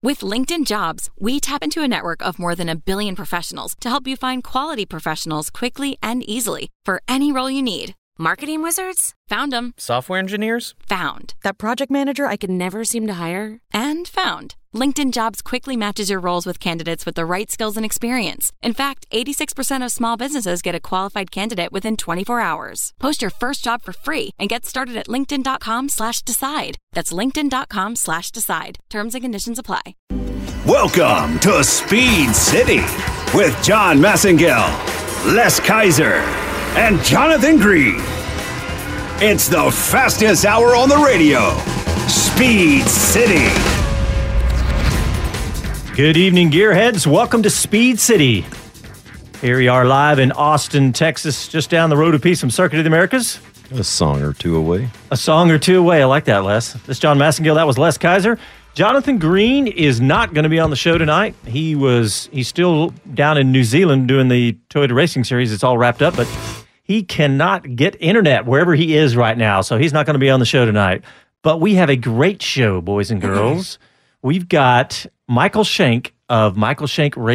With LinkedIn Jobs, we tap into a network of more than 1 billion professionals to help you find quality professionals quickly and easily for any role you need. Marketing wizards? Found them. Software engineers? Found. That project manager I could never seem to hire? And found. LinkedIn Jobs quickly matches your roles with candidates with the right skills and experience. In fact, 86% of small businesses get a qualified candidate within 24 hours. Post your first job for free and get started at linkedin.com/decide. That's linkedin.com/decide. Terms and conditions apply. Welcome to Speed City with John Massengill, Les Kaiser, and Jonathan Green. It's the fastest hour on the radio. Speed City. Good evening, gearheads. Welcome to Speed City. Here we are live in Austin, Texas, just down the road a piece from Circuit of the Americas. A song or two away. A song or two away. I like that, Les. This is John Massengill. That was Les Kaiser. Jonathan Green is not going to be on the show tonight. He's still down in New Zealand doing the Toyota Racing Series. It's all wrapped up, but he cannot get internet wherever he is right now, so he's not going to be on the show tonight. But we have a great show, boys and girls. We've got Michael Shank of Meyer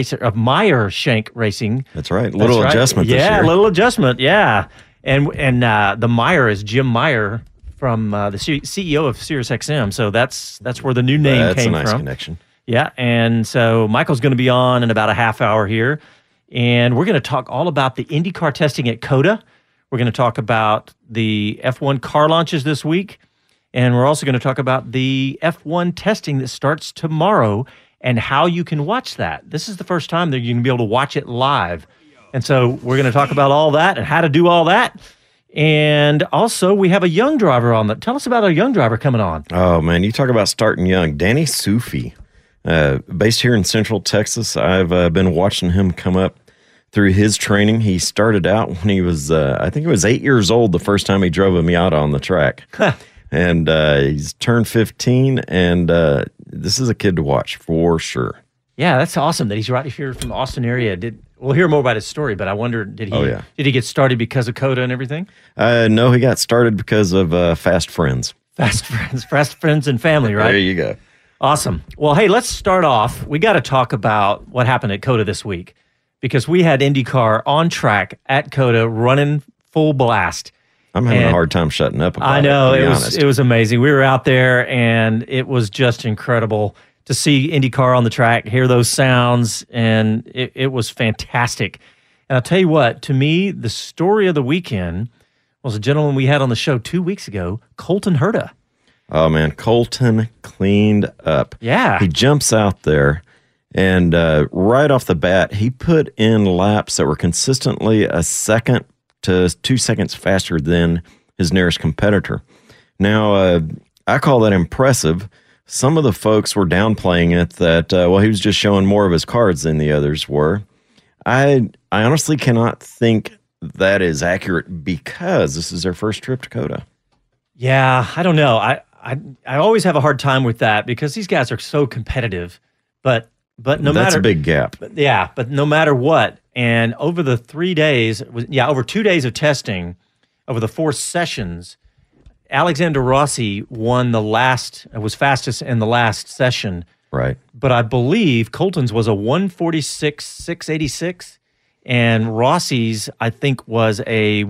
Shank Racing. That's right. Little adjustment this year. Yeah, little adjustment. Yeah, and the Meyer is Jim Meyer from the CEO of SiriusXM. So that's where the new name came from. That's a nice connection. Yeah, and so Michael's going to be on in about a half hour here, and we're going to talk all about the IndyCar testing at COTA. We're going to talk about the F1 car launches this week. And we're also going to talk about the F1 testing that starts tomorrow and how you can watch that. This is the first time that you're going to be able to watch it live. And so we're going to talk about all that and how to do all that. And also, we have a young driver on that. Tell us about our young driver coming on. Oh, man, you talk about starting young. Danny Sufi, based here in Central Texas. I've been watching him come up through his training. He started out when he was, I think he was 8 years old the first time he drove a Miata on the track. And he's turned 15, and this is a kid to watch for sure. Yeah, that's awesome that he's right here from the Austin area. We'll hear more about his story, but I wonder, did he get started because of COTA and everything? No, he got started because of Fast Friends. Fast friends and family, right? There you go. Awesome. Well, hey, let's start off. We got to talk about what happened at COTA this week, because we had IndyCar on track at COTA running full blast. I'm having a hard time shutting up about it. I know, it was amazing. We were out there, and it was just incredible to see IndyCar on the track, hear those sounds, and it was fantastic. And I'll tell you what, to me, the story of the weekend was a gentleman we had on the show 2 weeks ago, Colton Herta. Oh, man, Colton cleaned up. Yeah. He jumps out there, and right off the bat, he put in laps that were consistently a second to 2 seconds faster than his nearest competitor. Now, I call that impressive. Some of the folks were downplaying it that, he was just showing more of his cards than the others were. I honestly cannot think that is accurate because this is their first trip to COTA. Yeah, I don't know. I always have a hard time with that because these guys are so competitive, but That's a big gap. Yeah, but no matter what, and over the 3 days, over 2 days of testing, over the 4 sessions, Alexander Rossi was fastest in the last session. Right. But I believe Colton's was a 146.686, and Rossi's, I think, was a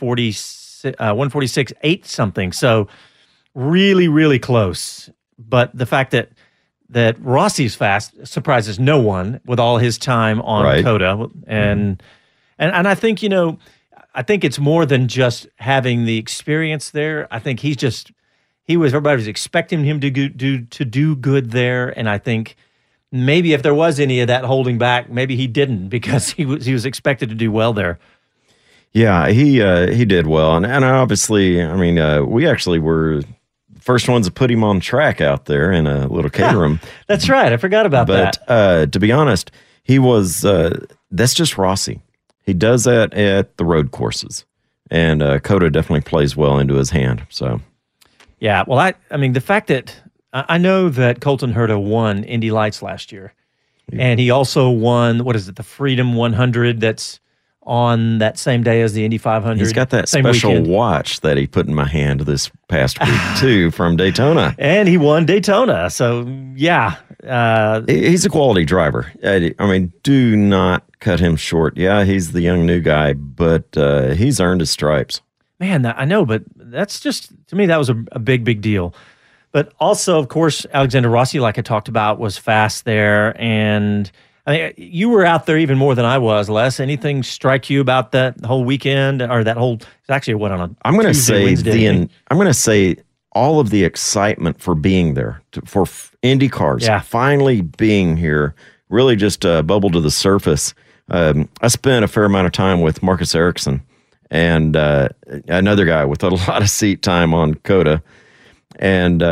146.8 something. So really, really close. But the fact that Rossi's fast surprises no one with all his time on COTA. And I think, I think it's more than just having the experience there. I think everybody was expecting him to do good there. And I think maybe if there was any of that holding back, maybe he didn't because he was expected to do well there. Yeah, he did well. And obviously, we actually were first ones to put him on track out there in a little Caterham. That's right. I forgot about that. But to be honest, he was, that's just Rossi. He does that at the road courses. And COTA definitely plays well into his hand. So, yeah, well, the fact that I know that Colton Herta won Indy Lights last year. Yeah. And he also won, the Freedom 100 that's on that same day as the Indy 500. He's got that special watch that he put in my hand this past week, too, from Daytona. And he won Daytona. So, yeah, He's a quality driver. I mean, do not cut him short. Yeah, he's the young new guy, but he's earned his stripes. Man, I know, but that's just, to me, that was a big, big deal. But also, of course, Alexander Rossi, like I talked about, was fast there. And I mean, you were out there even more than I was, Les. Anything strike you about that whole weekend or that whole, it's actually what, on a I'm going to Tuesday, say Wednesday, I'm going to say all of the excitement for being there, for Indy cars, finally being here, really just bubbled to the surface. I spent a fair amount of time with Marcus Ericsson and another guy with a lot of seat time on COTA. And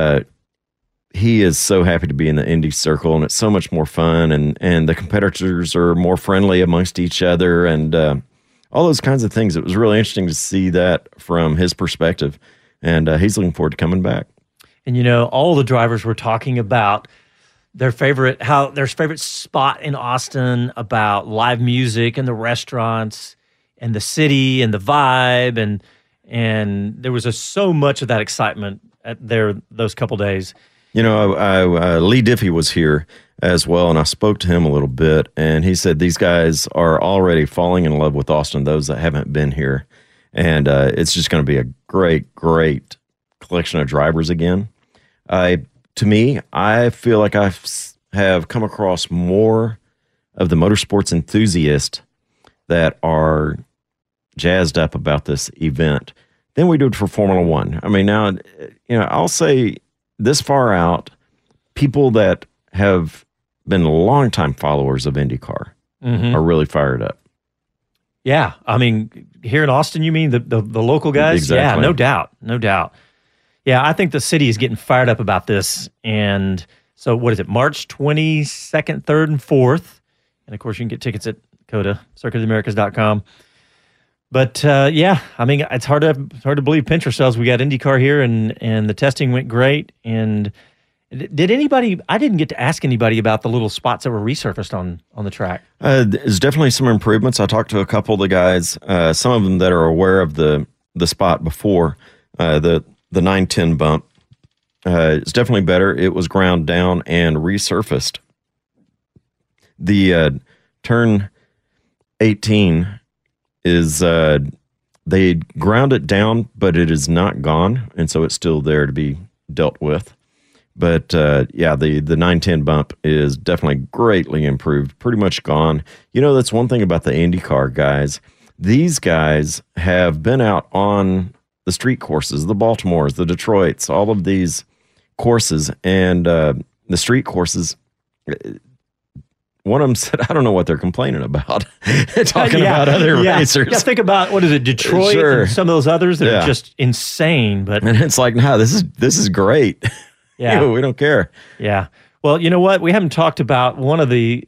he is so happy to be in the Indy circle, and it's so much more fun, and the competitors are more friendly amongst each other, and all those kinds of things. It was really interesting to see that from his perspective, and he's looking forward to coming back. And, you know, all the drivers were talking about their favorite spot in Austin, about live music and the restaurants and the city and the vibe, and there was so much of that excitement those couple days. You know, Lee Diffie was here as well, and I spoke to him a little bit, and he said these guys are already falling in love with Austin, those that haven't been here, and it's just going to be a great, great collection of drivers again. To me, I feel like I have come across more of the motorsports enthusiasts that are jazzed up about this event than we do for Formula One. I mean, now, you know, I'll say this far out, people that have been longtime followers of IndyCar are really fired up. Yeah, I mean, here in Austin, you mean the local guys? Exactly. Yeah, no doubt. Yeah, I think the city is getting fired up about this. And so what is it, March 22nd, 3rd, and 4th? And, of course, you can get tickets at COTA, circuitamericas.com. But, yeah, I mean, it's hard to believe, pinch ourselves. We got IndyCar here, and the testing went great. And I didn't get to ask anybody about the little spots that were resurfaced on the track. There's definitely some improvements. I talked to a couple of the guys, some of them that are aware of the spot before, the 910 bump. It's definitely better. It was ground down and resurfaced. The turn 18 is they ground it down, but it is not gone, and so it's still there to be dealt with. But yeah, the 910 bump is definitely greatly improved, pretty much gone. You know, that's one thing about the IndyCar guys. These guys have been out on the street courses, the Baltimores, the Detroits, all of these courses, and the street courses. One of them said, I don't know what they're complaining about. Talking about other racers. Yeah, think about, what is it, Detroit and some of those others that are just insane. But and it's like, no, this is great. Yeah. We don't care. Yeah. Well, you know what? We haven't talked about one of the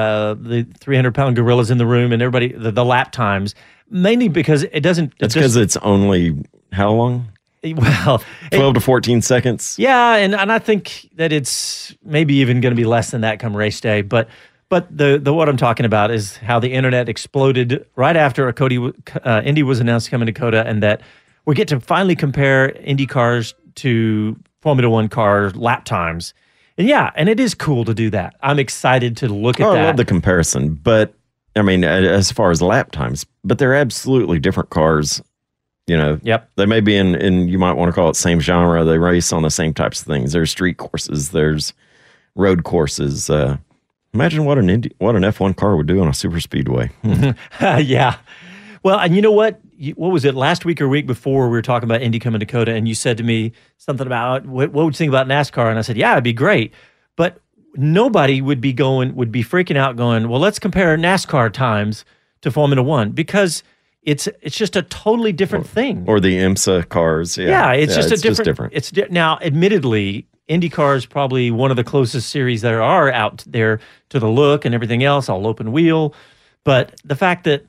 300-pound gorillas in the room and everybody, the lap times, mainly because it doesn't. It's because it's only, how long? Well, 12 to 14 seconds. Yeah, and I think that it's maybe even going to be less than that come race day. But the what I'm talking about is how the internet exploded right after Indy was announced coming to COTA, and that we get to finally compare Indy cars to Formula One car lap times. And yeah, and it is cool to do that. I'm excited to look at that. I love the comparison, but I mean, as far as lap times, but they're absolutely different cars. You know, they may be in you might want to call it same genre. They race on the same types of things. There's street courses, there's road courses. Imagine what an F1 car would do on a super speedway. Yeah. Well, and you know what? What was it, last week or week before, we were talking about Indy coming to COTA, and you said to me something about, what would you think about NASCAR? And I said, yeah, it'd be great. But nobody would be freaking out going, well, let's compare NASCAR times to Formula One, because it's just a totally different thing. Or the IMSA cars. Yeah, it's just different. Now, admittedly, IndyCar is probably one of the closest series there are out there to the look and everything else, all open wheel. But the fact that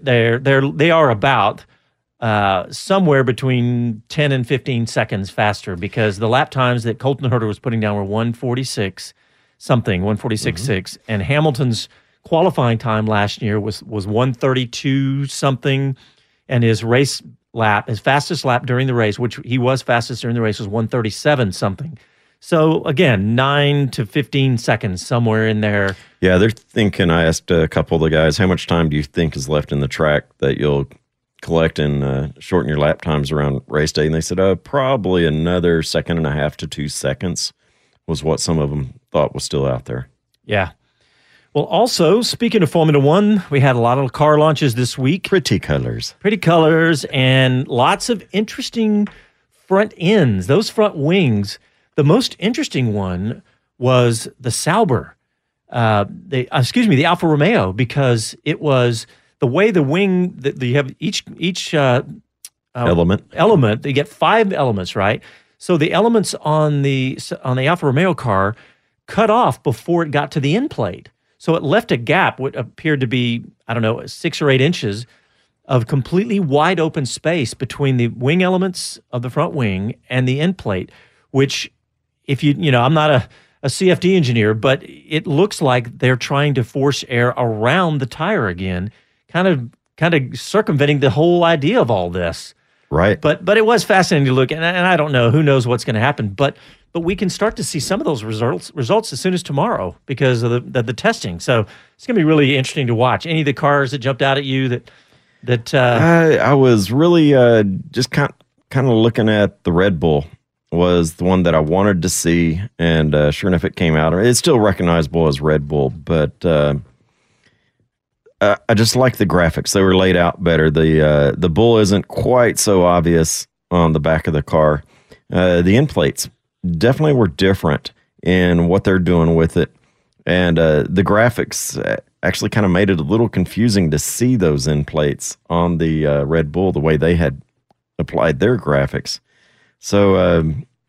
they are about somewhere between 10 and 15 seconds faster, because the lap times that Colton Herter was putting down were 146 something, 146.6, and Hamilton's qualifying time last year was 132 something, and his fastest lap during the race, which he was fastest during the race, was 137 something. So again, 9 to 15 seconds, somewhere in there. Yeah, they're thinking, I asked a couple of the guys, how much time do you think is left in the track that you'll collect and shorten your lap times around race day? And they said, probably another 1.5 to 2 seconds was what some of them thought was still out there. Yeah. Well, also, speaking of Formula One, we had a lot of car launches this week. Pretty colors, and lots of interesting front ends, those front wings. The most interesting one was the Sauber, the Alfa Romeo, because it was the way the wing that you have each element. They get 5 elements, right? So the elements on the Alfa Romeo car cut off before it got to the end plate. So it left a gap, what appeared to be, 6 or 8 inches of completely wide open space between the wing elements of the front wing and the end plate, which if I'm not a CFD engineer, but it looks like they're trying to force air around the tire again, kind of circumventing the whole idea of all this. Right. But it was fascinating to look, and I don't know, who knows what's going to happen, but we can start to see some of those results as soon as tomorrow because of the testing. So it's going to be really interesting to watch. Any of the cars that jumped out at you that I was really just kind of looking at the Red Bull was the one that I wanted to see, and sure enough, it came out. It's still recognizable as Red Bull, but I just like the graphics. They were laid out better. The bull isn't quite so obvious on the back of the car. The end plates definitely were different in what they're doing with it, and the graphics actually kind of made it a little confusing to see those end plates on the Red Bull the way they had applied their graphics. So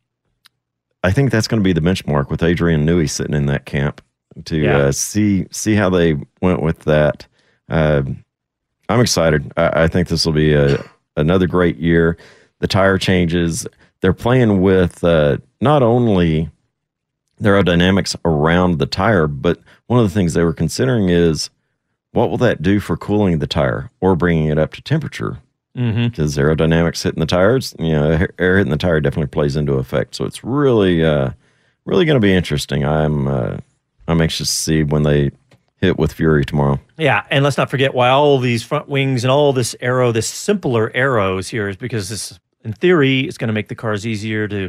I think that's going to be the benchmark with Adrian Newey sitting in that camp to see how they went with that. I'm excited. I think this will be another great year. The tire changes. They're playing with not only the aerodynamics around the tire, but one of the things they were considering is what will that do for cooling the tire or bringing it up to temperature? Because aerodynamics hitting the tires, air hitting the tire definitely plays into effect. So it's really, really going to be interesting. I'm anxious to see when they hit with fury tomorrow. Yeah, and let's not forget why all these front wings and all this simpler aeros here is because this, in theory, it's going to make the cars easier to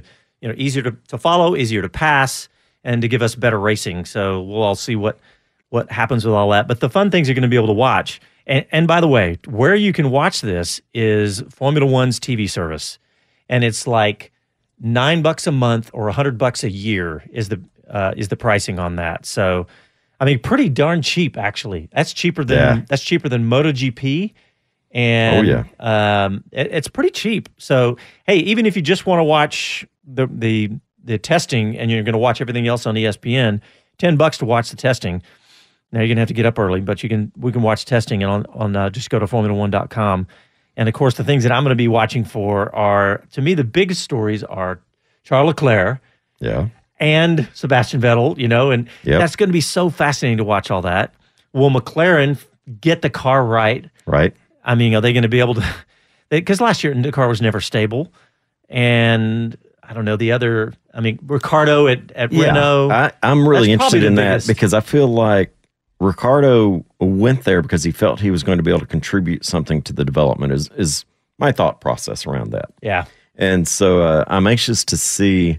follow, easier to pass, and to give us better racing. So we'll all see what happens with all that. But the fun things you're going to be able to watch. And by the way, where you can watch this is Formula One's TV service, and it's like $9 a month or $100 a year is the pricing on that. So, I mean, pretty darn cheap actually. That's cheaper than MotoGP, and it's pretty cheap. So, hey, even if you just want to watch the testing and you're going to watch everything else on ESPN, $10 to watch the testing. Now you're gonna have to get up early, but we can watch testing on just go to Formula1.com. And of course, the things that I'm going to be watching for are, to me, the biggest stories are Charles Leclerc, and Sebastian Vettel. And that's going to be so fascinating to watch all that. Will McLaren get the car right? Right. I mean, are they going to be able to? Because last year the car was never stable, and I don't know the other. I mean, Ricciardo at Renault. I'm really interested in that because I feel like Ricciardo went there because he felt he was going to be able to contribute something to the development is my thought process around that. Yeah. And so I'm anxious to see,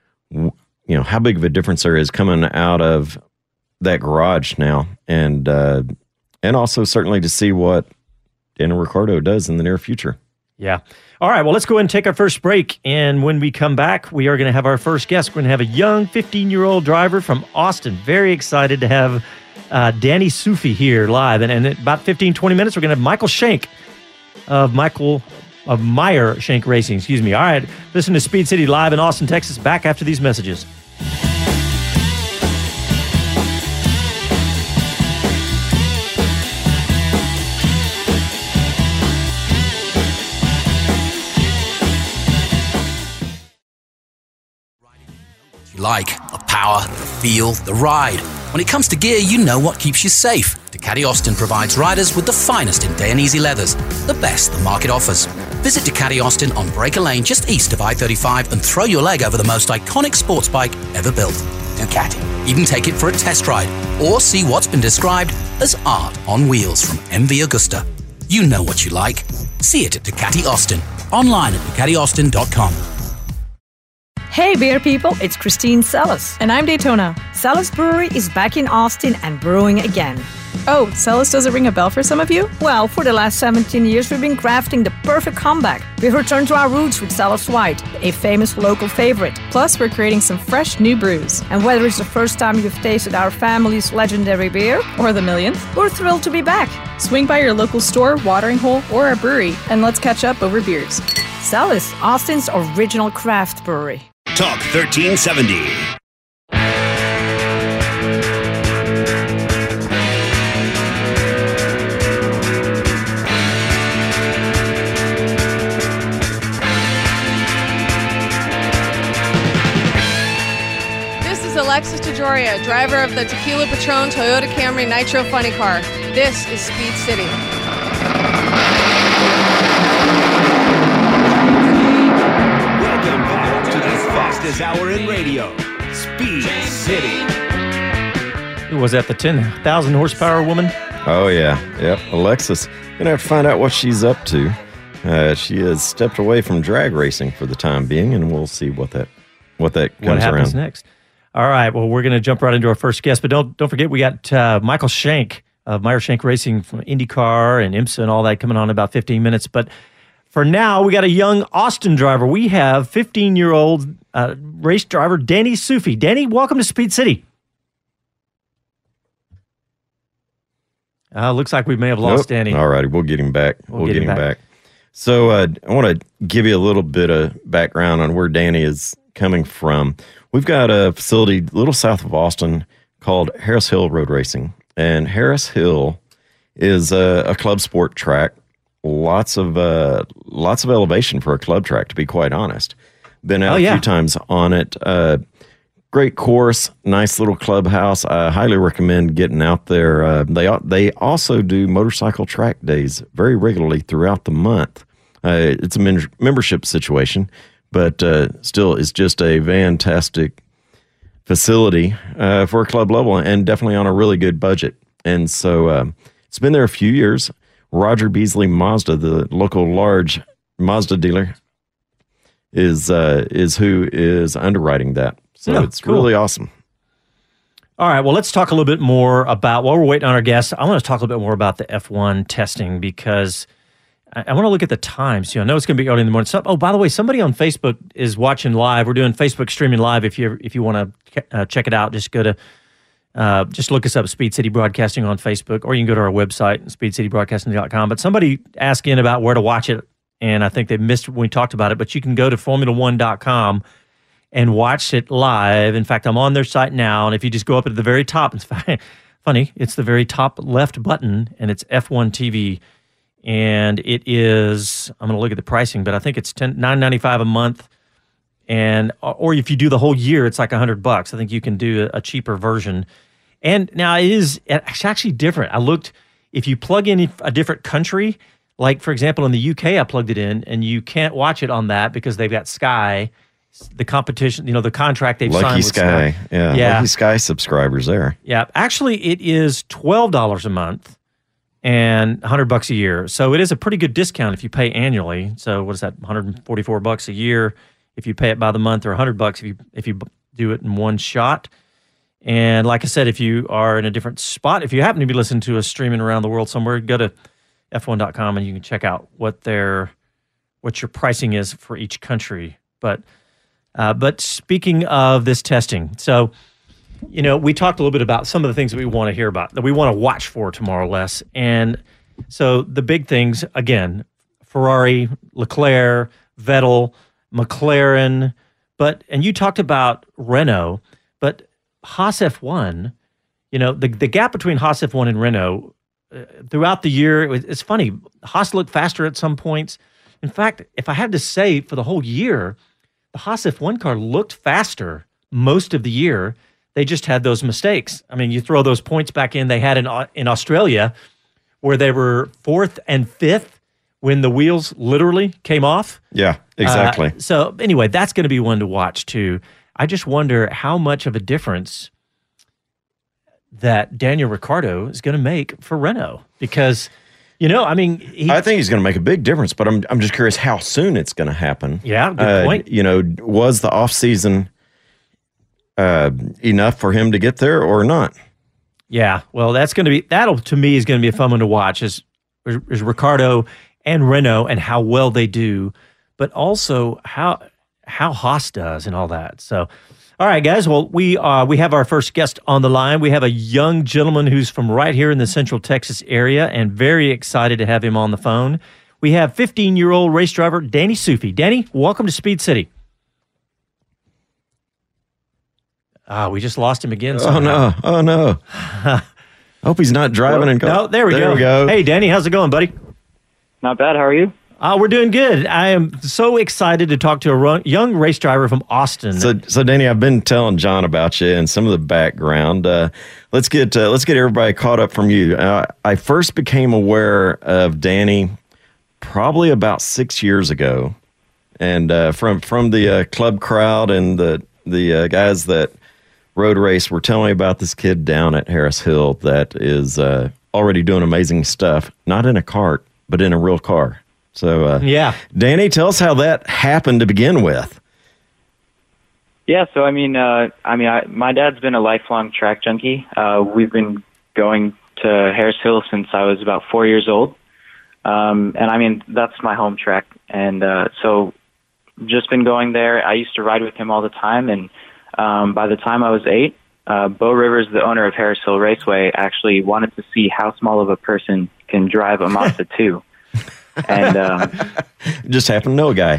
how big of a difference there is coming out of that garage now. And also certainly to see what Daniel Ricciardo does in the near future. Yeah. All right. Well, let's go ahead and take our first break. And when we come back, we are going to have our first guest. We're going to have a young 15-year-old driver from Austin. Very excited to have Danny Sufi here live. And in about 15, 20 minutes, we're going to have Michael Shank of Meyer Shank Racing. Excuse me. All right. Listen to Speed City live in Austin, Texas. Back after these messages. Like the power, the feel, the ride. When it comes to gear, you know what keeps you safe. Ducati Austin provides riders with the finest in Dainese leathers, the best the market offers. Visit Ducati Austin on Breaker Lane just east of I-35 and throw your leg over the most iconic sports bike ever built. Ducati. Even take it for a test ride or see what's been described as art on wheels from MV Agusta. You know what you like. See it at Ducati Austin. Online at DucatiAustin.com. Hey beer people, it's Christine Celis. And I'm Daytona. Celis Brewery is back in Austin and brewing again. Oh, Celis doesn't ring a bell for some of you? Well, for the last 17 years we've been crafting the perfect comeback. We've returned to our roots with Celis White, a famous local favorite. Plus, we're creating some fresh new brews. And whether it's the first time you've tasted our family's legendary beer, or the millionth, we're thrilled to be back. Swing by your local store, watering hole, or our brewery, and let's catch up over beers. Celis, Austin's original craft brewery. Talk 1370. This is Alexis DeJoria, driver of the Tequila Patron Toyota Camry Nitro Funny Car. This is Speed City. Fastest hour in radio, Speed City. Was that the 10,000 horsepower woman? Oh, yeah. Yep. Alexis. Gonna have to find out what she's up to. She has stepped away from drag racing for the time being, and we'll see what happens around next. All right. Well, we're going to jump right into our first guest, but don't forget we got Michael Shank of Meyer Shank Racing from IndyCar and IMSA and all that coming on in about 15 minutes. But for now, we got a young Austin driver. We have 15-year-old race driver Danny Sufi. Danny, welcome to Speed City. Looks like we may have lost Danny. All righty, we'll get him back. We'll get him back. So I want to give you a little bit of background on where Danny is coming from. We've got a facility a little south of Austin called Harris Hill Road Racing. And Harris Hill is a club sport track. Lots of elevation for a club track, to be quite honest. Been out a few times on it. Great course, nice little clubhouse. I highly recommend getting out there. They also do motorcycle track days very regularly throughout the month. It's a membership situation, but still, it's just a fantastic facility for a club level, and definitely on a really good budget. And so it's been there a few years. Roger Beasley Mazda, the local large Mazda dealer, is who is underwriting that. So it's cool. Really awesome. All right, well, let's talk a little bit more about, while we're waiting on our guests, I want to talk a little bit more about the F1 testing, because I want to look at the times. I know it's going to be early in the morning. By the way, somebody on Facebook is watching live. We're doing Facebook streaming live. If you want to check it out, just go to just look us up, Speed City Broadcasting on Facebook, or you can go to our website, speedcitybroadcasting.com. But somebody asked in about where to watch it, and I think they missed when we talked about it, but you can go to Formula1.com and watch it live. In fact, I'm on their site now, and if you just go up at the very top, it's funny, it's the very top left button, and it's F1 TV, and it is, I'm going to look at the pricing, but I think it's $9.95 a month, and or if you do the whole year, it's like $100. I think you can do a cheaper version. And now it's actually different. I looked, if you plug in a different country, like for example in the UK, I plugged it in, and you can't watch it on that because they've got Sky, the competition, the contract they've signed with Sky. Yeah, Lucky Sky subscribers there. Yeah, actually it is $12 a month and $100 a year. So it is a pretty good discount if you pay annually. So what is that, $144 a year if you pay it by the month, or $100 if you do it in one shot. And like I said, if you are in a different spot, if you happen to be listening to us streaming around the world somewhere, go to f1.com and you can check out what your pricing is for each country. But speaking of this testing, so, we talked a little bit about some of the things that we want to hear about, that we want to watch for tomorrow, Les. And so the big things, again, Ferrari, Leclerc, Vettel, McLaren, and you talked about Renault, but Haas F1, the gap between Haas F1 and Renault throughout the year, it's funny. Haas looked faster at some points. In fact, if I had to say for the whole year, the Haas F1 car looked faster most of the year. They just had those mistakes. I mean, you throw those points back in they had in Australia, where they were 4th and 5th when the wheels literally came off. Yeah, exactly. So anyway, that's going to be one to watch too. I just wonder how much of a difference that Daniel Ricciardo is going to make for Renault, because, I think he's going to make a big difference, but I'm just curious how soon it's going to happen. Yeah, good point. Was the off season enough for him to get there or not? Yeah, well, that'll to me is going to be a fun one to watch is Ricciardo and Renault and how well they do, but also how Haas does and all that. So, all right, guys. Well, we have our first guest on the line. We have a young gentleman who's from right here in the Central Texas area, and very excited to have him on the phone. We have 15-year-old race driver Danny Sufi. Danny, welcome to Speed City. We just lost him again. Somehow. Oh no! Hope he's not driving and going. No, there we go. Hey, Danny, how's it going, buddy? Not bad. How are you? We're doing good. I am so excited to talk to a young race driver from Austin. So Danny, I've been telling John about you and some of the background. Let's get everybody caught up from you. I first became aware of Danny probably about 6 years ago, and from the club crowd and the guys that road race were telling me about this kid down at Harris Hill that is already doing amazing stuff, not in a cart, but in a real car. So, Danny, tell us how that happened to begin with. Yeah, so my dad's been a lifelong track junkie. We've been going to Harris Hill since I was about 4 years old, and that's my home track. And so, just been going there. I used to ride with him all the time, and by the time I was 8, Bo Rivers, the owner of Harris Hill Raceway, actually wanted to see how small of a person can drive a Mazda 2. And just happened to know a guy.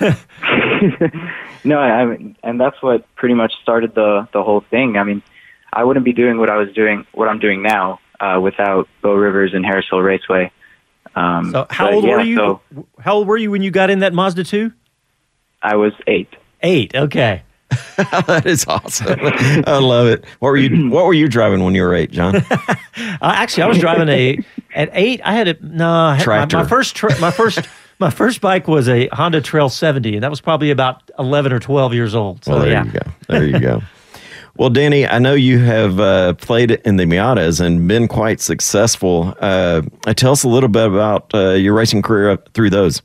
No, and that's what pretty much started the whole thing. I wouldn't be doing what I'm doing now without Bo Rivers and Harris Hill Raceway. So how old were you? How old were you when you got in that Mazda 2? I was 8. 8. Okay. That is awesome. I love it. What were you driving when you were 8, John? Actually, I was driving at 8. I had tractor. My first bike was a Honda Trail 70, and that was probably about 11 or 12 years old. So you go. There you go. Well, Danny, I know you have played in the Miatas and been quite successful. Tell us a little bit about your racing career up through those.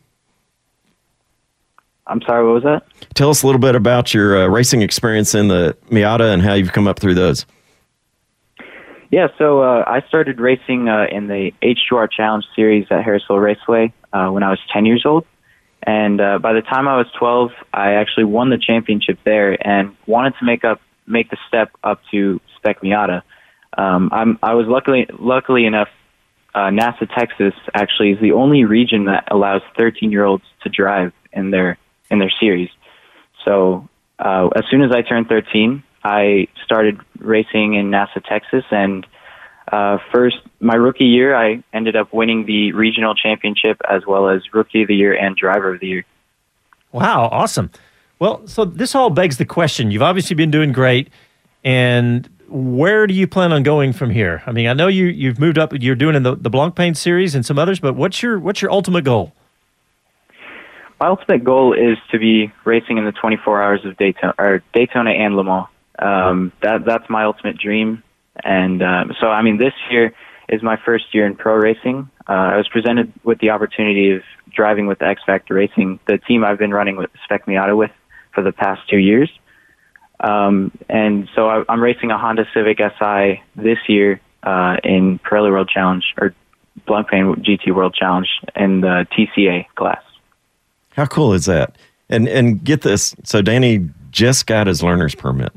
I'm sorry, what was that? Tell us a little bit about your racing experience in the Miata and how you've come up through those. Yeah, so I started racing in the H2R Challenge Series at Harris Hill Raceway when I was 10 years old. And by the time I was 12, I actually won the championship there and wanted to make the step up to Spec Miata. I was luckily enough, NASA Texas actually is the only region that allows 13-year-olds to drive in their series. So as soon as I turned 13, I started racing in NASA Texas, and my rookie year, I ended up winning the regional championship as well as Rookie of the Year and Driver of the Year. Wow, awesome. Well, so this all begs the question. You've obviously been doing great, and where do you plan on going from here? I mean, I know you've moved up. You're doing in the Blancpain series and some others, but what's your ultimate goal? My ultimate goal is to be racing in the 24 hours of Daytona and Le Mans. That's my ultimate dream. And so, this year is my first year in pro racing. I was presented with the opportunity of driving with X Factor Racing, the team I've been running with Spec Miata with for the past 2 years. And so I'm racing a Honda Civic Si this year in Pirelli World Challenge, or Blancpain GT World Challenge in the TCA class. How cool is that? And get this, so Danny just got his learner's permit.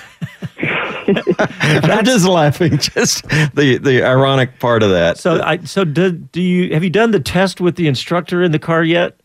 I'm just laughing, just the ironic part of that. So have you done the test with the instructor in the car yet?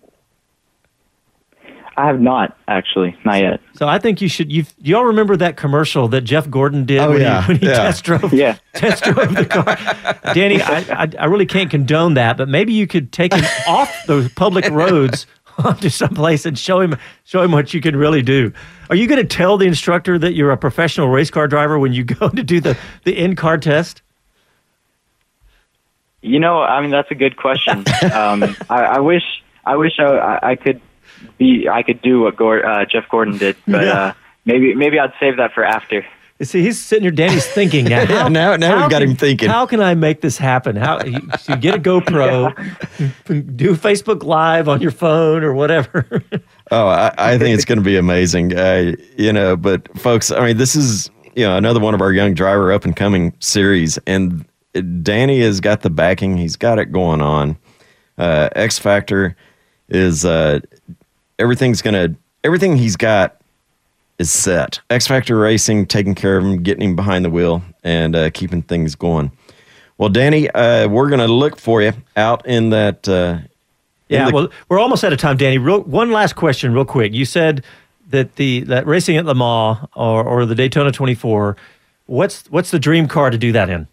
I have not, actually, not yet. So I think you should. Do y'all remember that commercial that Jeff Gordon did when he test drove the car? Danny, I really can't condone that, but maybe you could take him off those public roads onto someplace and show him what you can really do. Are you going to tell the instructor that you're a professional race car driver when you go to do the in-car test? I mean, that's a good question. I wish I could do what Jeff Gordon did, but maybe I'd save that for after. See, he's sitting here, Danny's thinking now. now we've got him thinking. How can I make this happen? So get a GoPro, do Facebook Live on your phone or whatever. I think it's going to be amazing. But folks, I mean, this is another one of our young driver up and coming series, and Danny has got the backing. He's got it going on. X Factor is everything he's got is set. X Factor Racing taking care of him, getting him behind the wheel, and keeping things going. Well, Danny, we're going to look for you out in that. Well, we're almost out of time, Danny. One last question, real quick. You said that that racing at Le Mans or the Daytona 24. What's the dream car to do that in?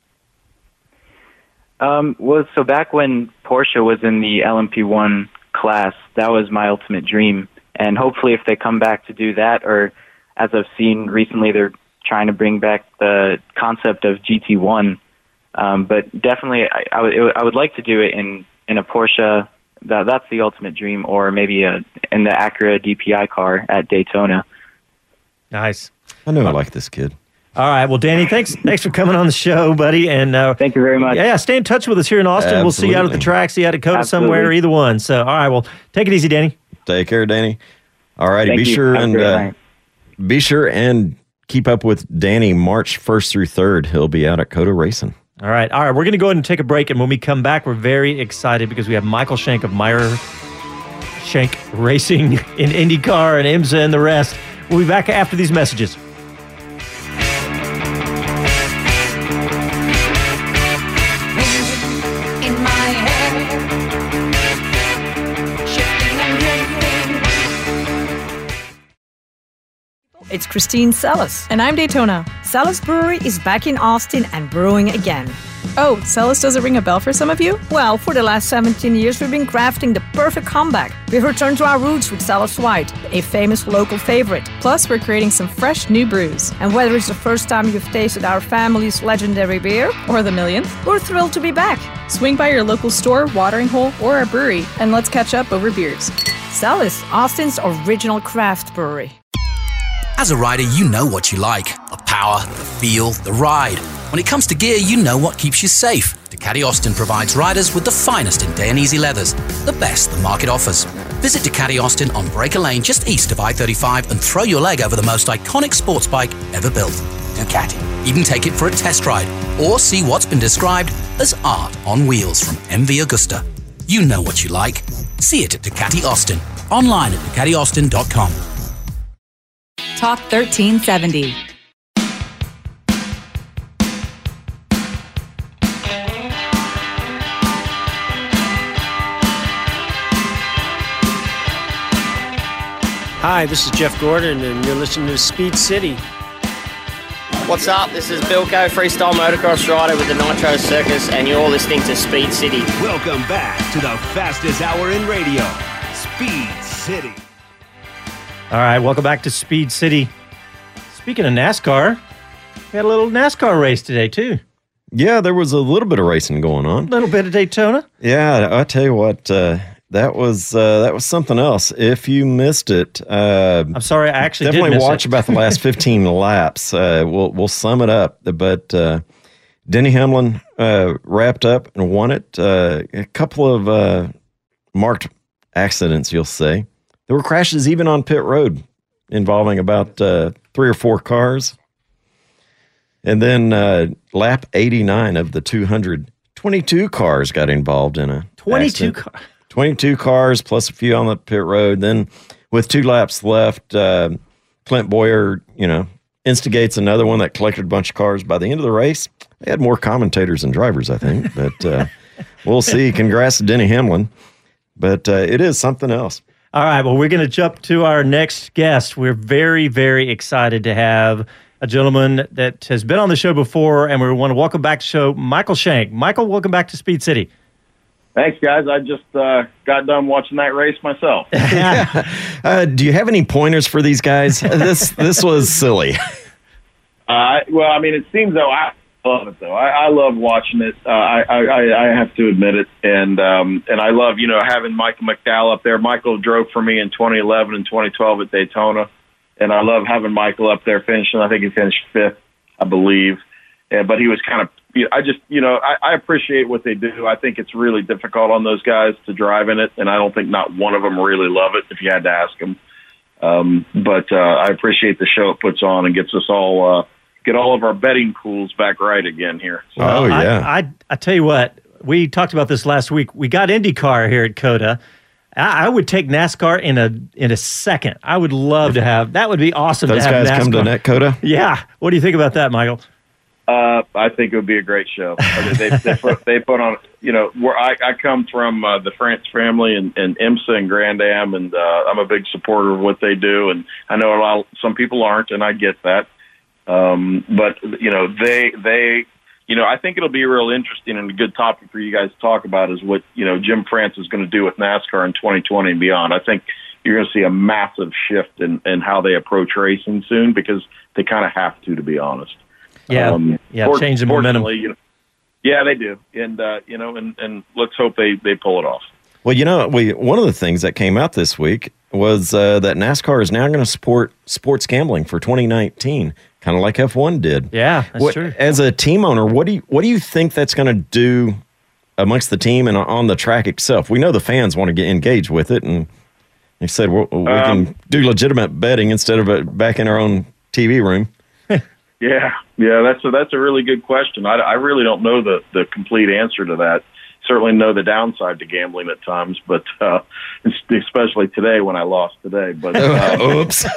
So back when Porsche was in the LMP1 class, that was my ultimate dream. And hopefully if they come back to do that, or as I've seen recently, they're trying to bring back the concept of GT1. But definitely I would like to do it in a Porsche. That's the ultimate dream, or maybe in the Acura DPI car at Daytona. Nice. I know I like this kid. All right. Well, Danny, thanks for coming on the show, buddy. And thank you very much. Yeah, stay in touch with us here in Austin. Absolutely. We'll see you out at the track, see you out at COTA somewhere, either one. So, all right. Well, take it easy, Danny. Take care, Danny. All righty. Thank you. Be sure and keep up with Danny March 1st through 3rd. He'll be out at COTA racing. All right. We're going to go ahead and take a break. And when we come back, we're very excited because we have Michael Shank of Meyer Shank Racing in IndyCar and IMSA and the rest. We'll be back after these messages. It's Christine Sellis. And I'm Daytona. Sellis Brewery is back in Austin and brewing again. Oh, Sellis doesn't ring a bell for some of you? Well, for the last 17 years, we've been crafting the perfect comeback. We've returned to our roots with Sellis White, a famous local favorite. Plus, we're creating some fresh new brews. And whether it's the first time you've tasted our family's legendary beer, or the millionth, we're thrilled to be back. Swing by your local store, watering hole, or our brewery, and let's catch up over beers. Sellis, Austin's original craft brewery. As a rider, you know what you like. The power, the feel, the ride. When it comes to gear, you know what keeps you safe. Ducati Austin provides riders with the finest in day and easy leathers, the best the market offers. Visit Ducati Austin on Breaker Lane just east of I-35 and throw your leg over the most iconic sports bike ever built. Ducati. Even take it for a test ride or see what's been described as art on wheels from MV Agusta. You know what you like. See it at Ducati Austin. Online at DucatiAustin.com. Talk 1370. Hi, this is Jeff Gordon, and you're listening to Speed City. What's up? This is Bilko, freestyle motocross rider with the Nitro Circus, and you're listening to Speed City. Welcome back to the fastest hour in radio, Speed City. All right, welcome back to Speed City. Speaking of NASCAR, we had a little NASCAR race today, too. Yeah, there was a little bit of racing going on. A little bit of Daytona. Yeah, I tell you what, that was something else. If you missed it, I'm sorry, I actually definitely watch about the last 15 laps. We'll sum it up. But Denny Hamlin wrapped up and won it. A couple of marked accidents, you'll say. There were crashes even on pit road involving about 3 or 4 cars. And then lap 89 of the 200, 22 cars got involved in a 22 cars. 22 cars plus a few on the pit road. Then with 2 laps left, Clint Boyer, instigates another one that collected a bunch of cars. By the end of the race, they had more commentators than drivers, I think. But we'll see. Congrats to Denny Hamlin. But it is something else. All right, well, we're going to jump to our next guest. We're very, very excited to have a gentleman that has been on the show before, and we want to welcome back to the show, Michael Shank. Michael, welcome back to Speed City. Thanks, guys. I just got done watching that race myself. Do you have any pointers for these guys? This was silly. Well, I mean, it seems though love it though. I love watching it. I have to admit it, and I love having Michael McDowell up there. Michael drove for me in 2011 and 2012 at Daytona, and I love having Michael up there finishing. I think he finished 5th, I believe, but he was kind of. I appreciate what they do. I think it's really difficult on those guys to drive in it, and I don't think not one of them really love it. If you had to ask them, but I appreciate the show it puts on and gets us all. Get all of our betting pools back right again here. So. Well, I tell you what, we talked about this last week. We got IndyCar here at COTA. I would take NASCAR in a second. I would love to have. That would be awesome. Those to have guys NASCAR. come to Net COTA. Yeah. What do you think about that, Michael? I think it would be a great show. They put on. Where I come from, the France family and IMSA and Grand Am, and I'm a big supporter of what they do. And I know some people aren't, and I get that. But I think it'll be real interesting and a good topic for you guys to talk about is what, Jim France is going to do with NASCAR in 2020 and beyond. I think you're going to see a massive shift in how they approach racing soon because they kind of have to be honest. Yeah. Change the momentum. Yeah, they do. And, and let's hope they pull it off. Well, one of the things that came out this week was that NASCAR is now going to support sports gambling for 2019, kind of like F1 did. Yeah, that's true. As a team owner, what do you think that's going to do amongst the team and on the track itself? We know the fans want to get engaged with it, and they said we can do legitimate betting instead of back in our own TV room. Yeah, that's a really good question. I really don't know the complete answer to that. Certainly know the downside to gambling at times, but especially today when I lost today. But oops.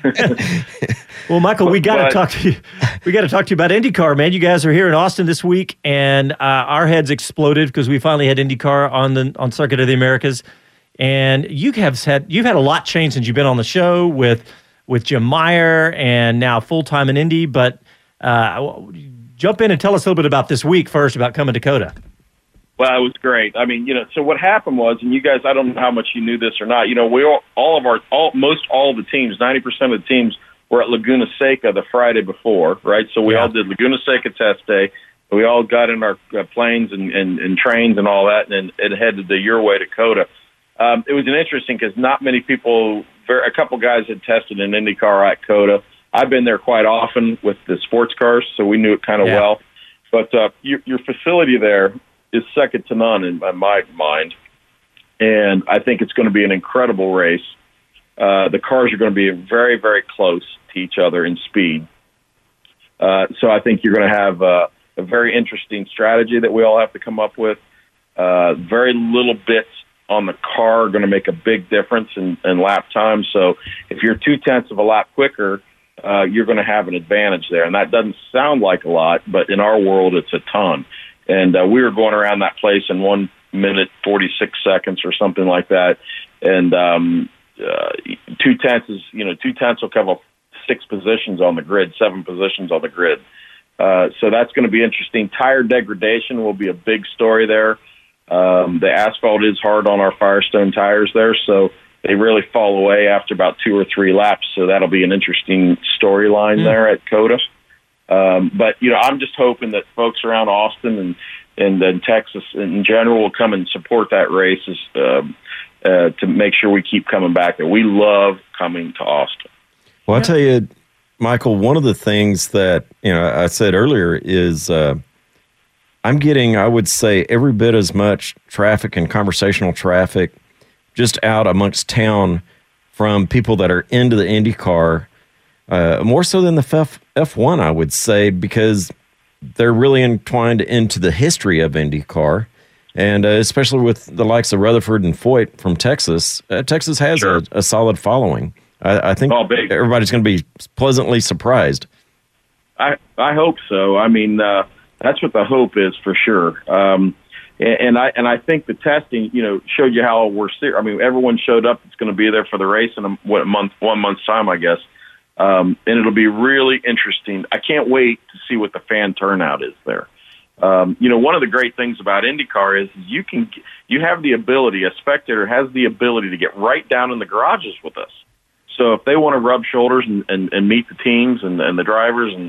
Well, Michael, we got to talk to you. We got to talk to you about IndyCar, man. You guys are here in Austin this week, and our heads exploded because we finally had IndyCar on Circuit of the Americas. And you've had a lot change since you've been on the show with Jim Meyer and now full time in Indy. But jump in and tell us a little bit about this week first about coming to COTA. Well, it was great. I mean, so what happened was, and you guys, I don't know how much you knew this or not. We all of the teams, 90% of the teams were at Laguna Seca the Friday before, right? So we all did Laguna Seca test day. We all got in our planes and trains and all that, and headed your way to COTA. It was interesting because not many people. A couple guys had tested an IndyCar at COTA. I've been there quite often with the sports cars, so we knew it kind of well. But your facility there is second to none in my mind. And I think it's going to be an incredible race. The cars are going to be very, very close to each other in speed. So I think you're going to have a very interesting strategy that we all have to come up with. Very little bits on the car are going to make a big difference in lap time. So if you're 0.2 of a lap quicker, you're going to have an advantage there. And that doesn't sound like a lot, but in our world, it's a ton. And we were going around that place in 1 minute, 46 seconds or something like that. And 0.2 is, 0.2 will cover 6 positions on the grid, 7 positions on the grid. So that's going to be interesting. Tire degradation will be a big story there. The asphalt is hard on our Firestone tires there, so they really fall away after about 2 or 3 laps. So that'll be an interesting storyline there at COTA. But I'm just hoping that folks around Austin and then Texas in general will come and support that race to make sure we keep coming back there. We love coming to Austin. Well, I tell you, Michael, one of the things that I said earlier is I'm getting, I would say, every bit as much traffic and conversational traffic just out amongst town from people that are into the IndyCar, more so than the F1, I would say, because they're really entwined into the history of IndyCar, and especially with the likes of Rutherford and Foyt from Texas. Texas has a solid following. I think everybody's going to be pleasantly surprised. I hope so. I mean, that's what the hope is for sure. And I think the testing, showed you how we're serious. I mean, everyone showed up. It's going to be there for the race in 1 month's time, I guess. And it'll be really interesting. I can't wait to see what the fan turnout is there. One of the great things about IndyCar is you have the ability, a spectator has the ability to get right down in the garages with us. So if they want to rub shoulders and meet the teams and the drivers and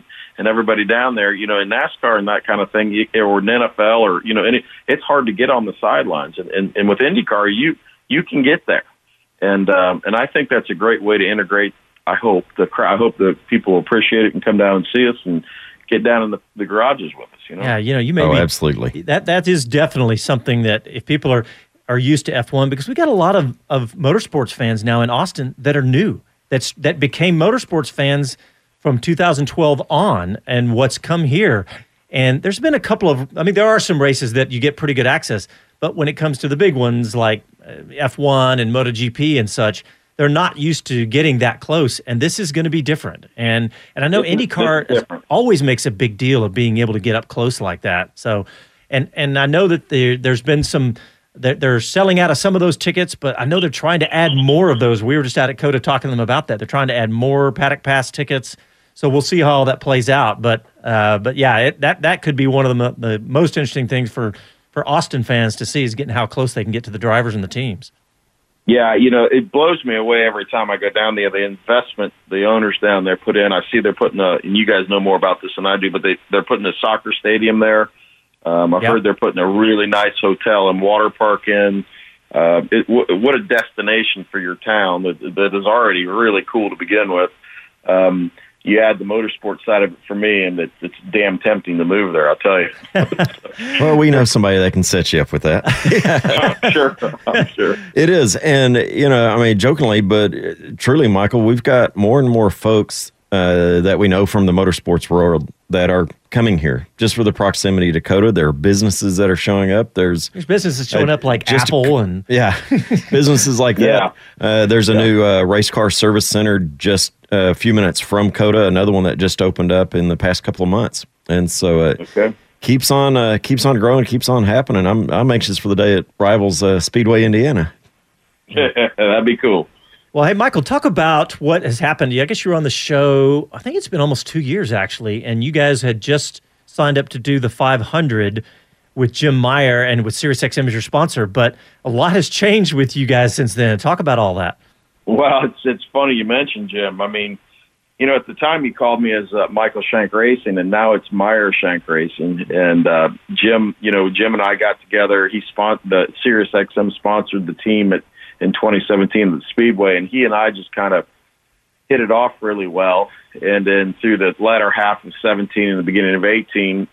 and everybody down there, in NASCAR and that kind of thing, or in NFL, or it's hard to get on the sidelines. And with IndyCar, you can get there, and I think that's a great way to integrate. I hope the people will appreciate it and come down and see us and get down in the garages with us. Yeah, you may be, absolutely. That is definitely something that if people are used to F1, because we got a lot of motorsports fans now in Austin that are new, that became motorsports fans from 2012 on, and what's come here. And there's been a couple of, there are some races that you get pretty good access, but when it comes to the big ones like F1 and MotoGP and such, they're not used to getting that close, and this is going to be different. And I know IndyCar always makes a big deal of being able to get up close like that. So, and I know that there's been some, they're selling out of some of those tickets, but I know they're trying to add more of those. We were just out at COTA talking to them about that. They're trying to add more Paddock Pass tickets. So we'll see how all that plays out. But yeah, that could be one of the most interesting things for Austin fans to see, is getting how close they can get to the drivers and the teams. Yeah, it blows me away every time I go down there. The investment the owners down there put in. I see they're putting and you guys know more about this than I do, but they're putting a soccer stadium there. I've heard they're putting a really nice hotel and water park in. What a destination for your town that is already really cool to begin with. You add the motorsports side of it for me, and it's damn tempting to move there, I'll tell you. Well, we know somebody that can set you up with that. I'm sure. It is. And, jokingly, but truly, Michael, we've got more and more folks that we know from the motorsports world that are coming here just for the proximity to COTA. There are businesses that are showing up. There's businesses showing up like Apple and businesses like that. There's a new race car service center just a few minutes from COTA, another one that just opened up in the past couple of months. And so keeps on growing, keeps on happening. I'm anxious for the day it rivals Speedway, Indiana. That'd be cool. Well, hey, Michael, talk about what has happened. I guess you were on the show, I think it's been almost 2 years, actually, and you guys had just signed up to do the 500 with Jim Meyer and with SiriusXM as your sponsor, but a lot has changed with you guys since then. Talk about all that. Well, it's funny you mentioned Jim. At the time you called me as Michael Shank Racing, and now it's Meyer Shank Racing. And Jim and I got together. The SiriusXM sponsored the team in 2017 at the Speedway, and he and I just kind of hit it off really well. And then through the latter half of 17 and the beginning of 18,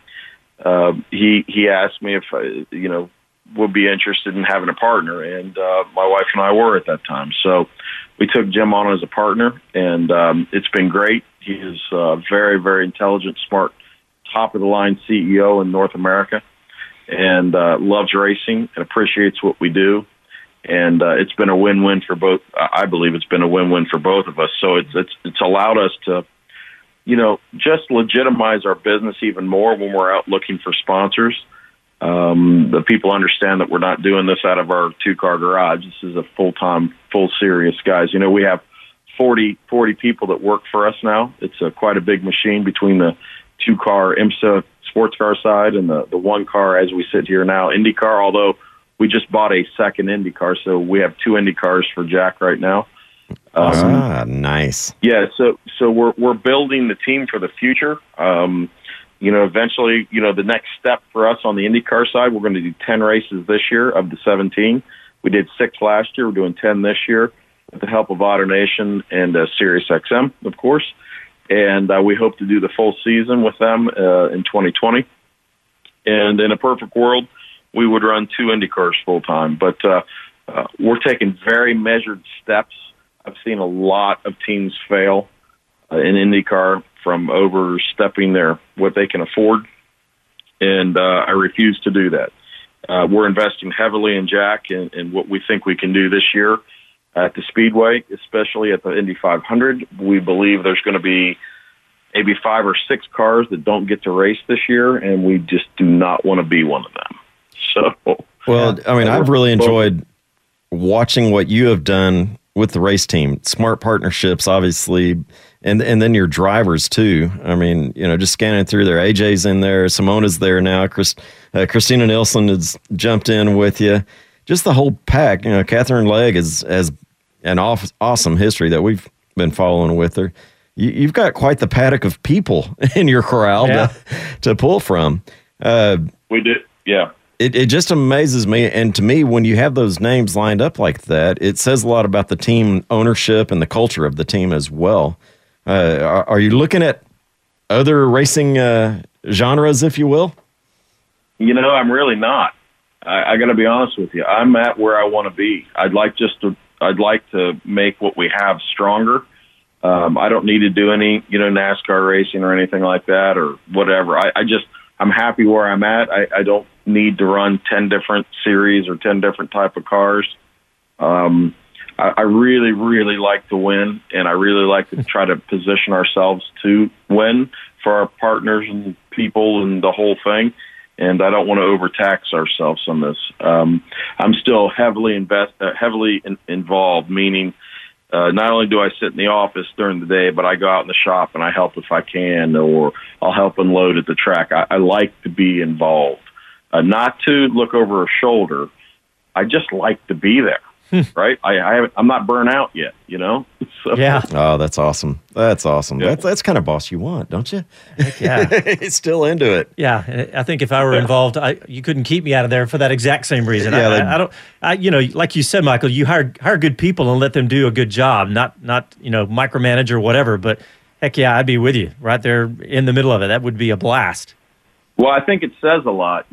he asked me if would be interested in having a partner, and my wife and I were at that time. So we took Jim on as a partner, and it's been great. He is a very, very intelligent, smart, top-of-the-line CEO in North America, and loves racing and appreciates what we do. And it's been a win-win for both. I believe it's been a win-win for both of us. So it's allowed us to, just legitimize our business even more when we're out looking for sponsors. The people understand that we're not doing this out of our two-car garage. This is a full-time, full-serious guys. We have 40 people that work for us now. It's quite a big machine between the two-car IMSA sports car side and the one car as we sit here now, IndyCar, although we just bought a second IndyCar, so we have two IndyCars for Jack right now. Nice. Yeah, so we're building the team for the future. Eventually, the next step for us on the IndyCar side, we're going to do 10 races this year of the 17. We did 6 last year. We're doing 10 this year with the help of AutoNation and SiriusXM, of course. And we hope to do the full season with them in 2020. And in a perfect world, we would run 2 IndyCars full time. But we're taking very measured steps. I've seen a lot of teams fail in IndyCar from overstepping what they can afford, and I refuse to do that. We're investing heavily in Jack and what we think we can do this year at the Speedway, especially at the Indy 500. We believe there's going to be maybe 5 or 6 cars that don't get to race this year, and we just do not want to be one of them. So, well, I've really enjoyed watching what you have done with the race team. Smart partnerships, obviously, and then your drivers too. Just scanning through there. AJ's in there, Simona's there now. Christina Nilsson has jumped in with you. Just the whole pack. Catherine Legg has an awesome history that we've been following with her. you've got quite the paddock of people in your corral to pull from. We do, yeah. It just amazes me. And to me, when you have those names lined up like that, it says a lot about the team ownership and the culture of the team as well. Are you looking at other racing genres, if you will? I'm really not. I got to be honest with you. I'm at where I want to be. I'd like to make what we have stronger. I don't need to do any, NASCAR racing or anything like that or whatever. I'm happy where I'm at. I don't need to run 10 different series or 10 different type of cars. I really, really like to win, and I really like to try to position ourselves to win for our partners and people and the whole thing. And I don't want to overtax ourselves on this. I'm still heavily involved, meaning not only do I sit in the office during the day, but I go out in the shop and I help if I can, or I'll help unload at the track. I like to be involved, not to look over a shoulder. I just like to be there. Right? I'm not burnt out yet, So. Yeah. Oh, that's awesome. That's awesome. Yeah. That's kind of boss you want, don't you? Heck yeah. He's still into it. Yeah. I think if I were involved, you couldn't keep me out of there for that exact same reason. Yeah, I don't, like you said, Michael, you hire good people and let them do a good job, not micromanage or whatever. But heck yeah, I'd be with you right there in the middle of it. That would be a blast. Well, I think it says a lot,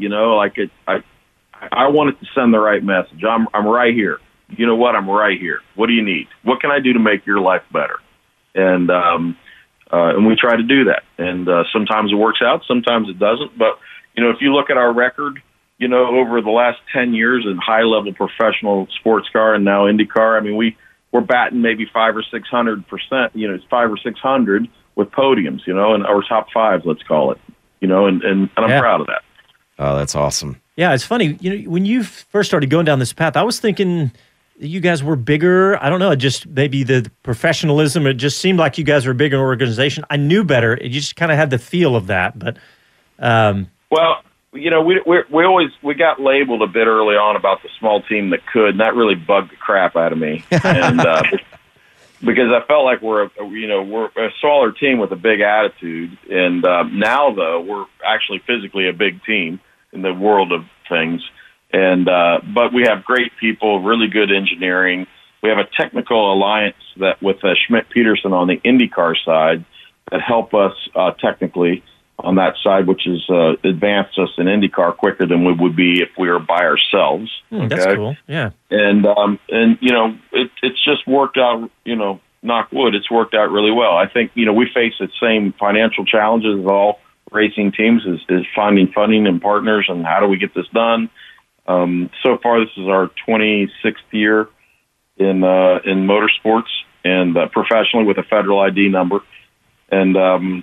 I want it to send the right message. I'm right here. You know what? I'm right here. What do you need? What can I do to make your life better? And we try to do that. And sometimes it works out, sometimes it doesn't. But, if you look at our record, over the last 10 years in high-level professional sports car and now IndyCar, I mean, we're batting maybe 500 or 600%, it's 500 or 600 with podiums, and our top five, let's call it, and I'm proud of that. Oh, that's awesome. Yeah, it's funny. When you first started going down this path, I was thinking you guys were bigger. I don't know. Just maybe the professionalism. It just seemed like you guys were a bigger organization. I knew better. You just kind of had the feel of that. But well, we got labeled a bit early on about the small team that could, and that really bugged the crap out of me. And because I felt like we're a smaller team with a big attitude. And now though, we're actually physically a big team in the world of things. And but we have great people, really good engineering. We have a technical alliance that with Schmidt-Peterson on the IndyCar side that help us technically on that side, which has advanced us in IndyCar quicker than we would be if we were by ourselves. That's cool. Yeah. And it's just worked out. Knock wood, it's worked out really well. I think we face the same financial challenges as all racing teams is finding funding and partners and how do we get this done. So far, this is our 26th year in motorsports and professionally with a federal ID number, and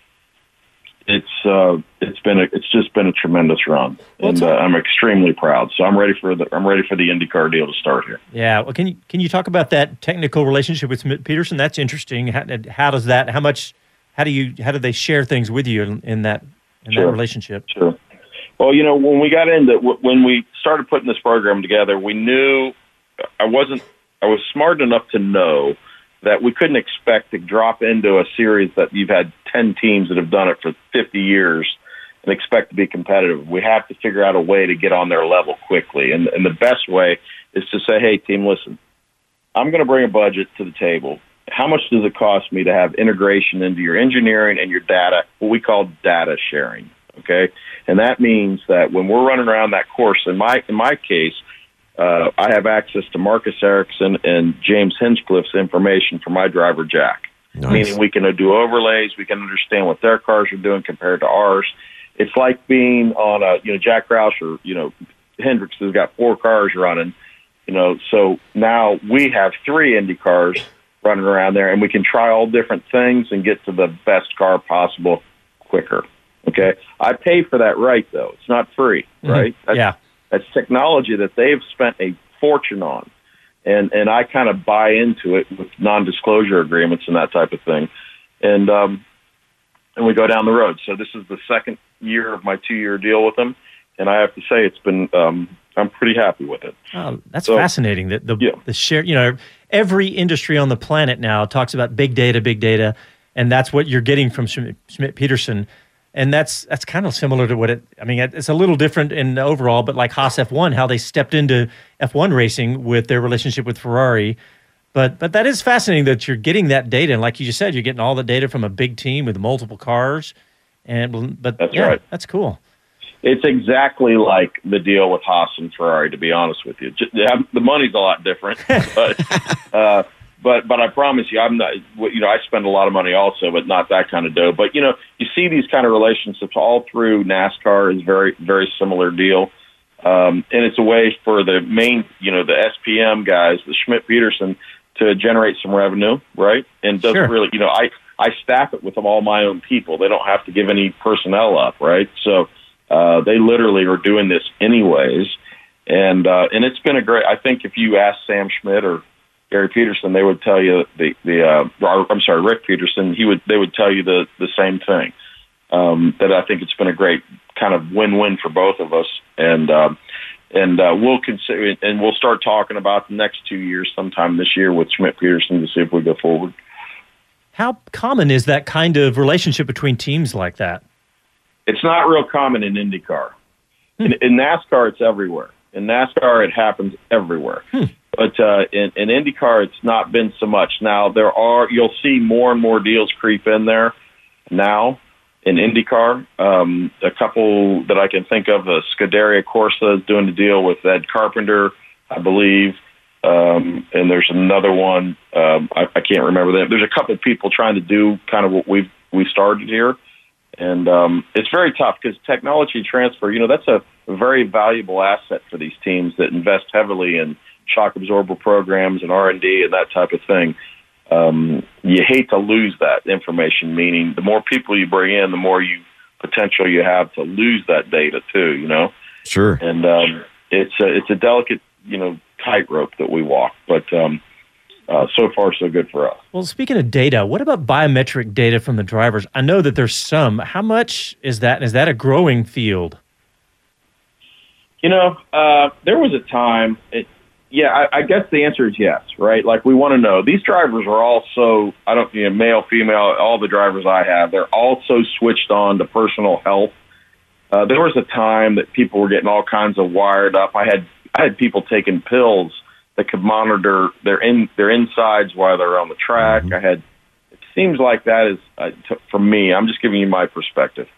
it's just been a tremendous run, and I'm extremely proud. So I'm ready for the IndyCar deal to start here. Yeah, well, can you talk about that technical relationship with Schmidt-Peterson? That's interesting. How does that? How do they share things with you in that relationship? Sure. Well, when we started putting this program together, we knew I was smart enough to know that we couldn't expect to drop into a series that you've had 10 teams that have done it for 50 years and expect to be competitive. We have to figure out a way to get on their level quickly. And the best way is to say, hey, team, listen, I'm going to bring a budget to the table. How much does it cost me to have integration into your engineering and your data, what we call data sharing? Okay, and that means that when we're running around that course, in my case, I have access to Marcus Ericsson and James Hinchcliffe's information for my driver, Jack. Nice. Meaning we can do overlays, we can understand what their cars are doing compared to ours. It's like being on Jack Roush or Hendricks has got 4 cars running, so now we have 3 Indy cars running around there, and we can try all different things and get to the best car possible quicker. Okay, I pay for that right, though. It's not free, right? Mm-hmm. That's technology that they've spent a fortune on, and I kind of buy into it with non-disclosure agreements and that type of thing, and we go down the road. So this is the second year of my 2-year deal with them, and I have to say it's been I'm pretty happy with it. Oh, that's fascinating. The share, every industry on the planet now talks about big data, And that's what you're getting from Schmidt-Peterson. And that's kind of similar to it's a little different in overall, but like Haas F1, how they stepped into F1 racing with their relationship with Ferrari. But that is fascinating that you're getting that data. And like you just said, you're getting all the data from a big team with multiple cars. But that's right. That's cool. It's exactly like the deal with Haas and Ferrari, to be honest with you. The money's a lot different, but I promise you, I'm not. I spend a lot of money also, but not that kind of dough. But you see these kind of relationships all through NASCAR is very, very similar deal, and it's a way for the main, the SPM guys, the Schmidt-Peterson, to generate some revenue, right? And doesn't really, I staff it with all my own people. They don't have to give any personnel up, right? So. They literally are doing this anyways, and it's been a great. I think if you ask Sam Schmidt or Gary Peterson, they would tell you Rick Peterson. They would tell you the same thing. That I think it's been a great kind of win-win for both of us, and we'll consider and we'll start talking about the next 2 years sometime this year with Schmidt Peterson to see if we go forward. How common is that kind of relationship between teams like that? It's not real common in IndyCar. In NASCAR, it's everywhere. In NASCAR, it happens everywhere. But in IndyCar, it's not been so much. Now, you'll see more and more deals creep in there now in IndyCar. A couple that I can think of, Scuderia Corsa is doing a deal with Ed Carpenter, I believe. And there's another one, I can't remember that. There's a couple of people trying to do kind of what we started here. And it's very tough because technology transfer, that's a very valuable asset for these teams that invest heavily in shock absorber programs and R&D and that type of thing. You hate to lose that information, meaning the more people you bring in, the more potential you have to lose that data too, Sure. And it's a delicate, tightrope that we walk, but so far, so good for us. Well, speaking of data, what about biometric data from the drivers? I know that there's some. How much is that? Is that a growing field? There was a time. I guess the answer is yes, right? Like we want to know. These drivers are all so, male, female, all the drivers I have, they're all so switched on to personal health. There was a time that people were getting all kinds of wired up. I had people taking pills that could monitor their insides while they're on the track. It seems like that is, for me, I'm just giving you my perspective.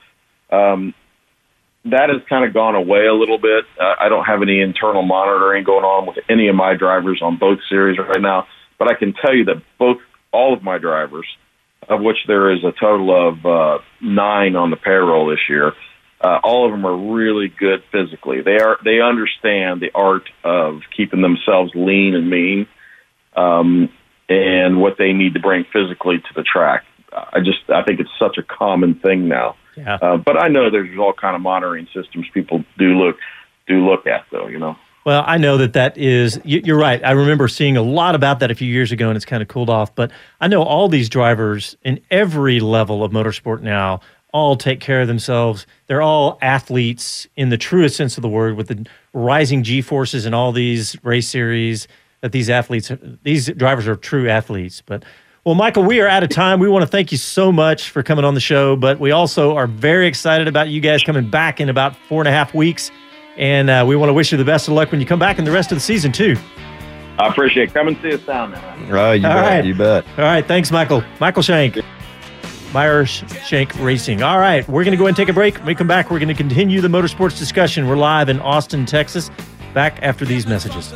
That has kind of gone away a little bit. I don't have any internal monitoring going on with any of my drivers on both series right now, but I can tell you that all of my drivers, of which there is a total of 9 on the payroll this year, all of them are really good physically. They understand the art of keeping themselves lean and mean, and what they need to bring physically to the track. I think it's such a common thing now. Yeah. But I know there's all kind of monitoring systems people do look at, though. Well, I know that is. You're right. I remember seeing a lot about that a few years ago, and it's kind of cooled off. But I know all these drivers in every level of motorsport now all take care of themselves. They're all athletes in the truest sense of the word, with the rising G-forces in all these race series, that these drivers are true athletes. But, well, Michael, we are out of time. We want to thank you so much for coming on the show, but we also are very excited about you guys coming back in about 4.5 weeks, and we want to wish you the best of luck when you come back in the rest of the season, too. I appreciate it. Come and see us down there. Right, you bet. All right, thanks, Michael. Michael Shank. Meyer-Shank Racing. All right, we're going to go and take a break. When we come back, we're going to continue the motorsports discussion. We're live in Austin, Texas. Back after these messages.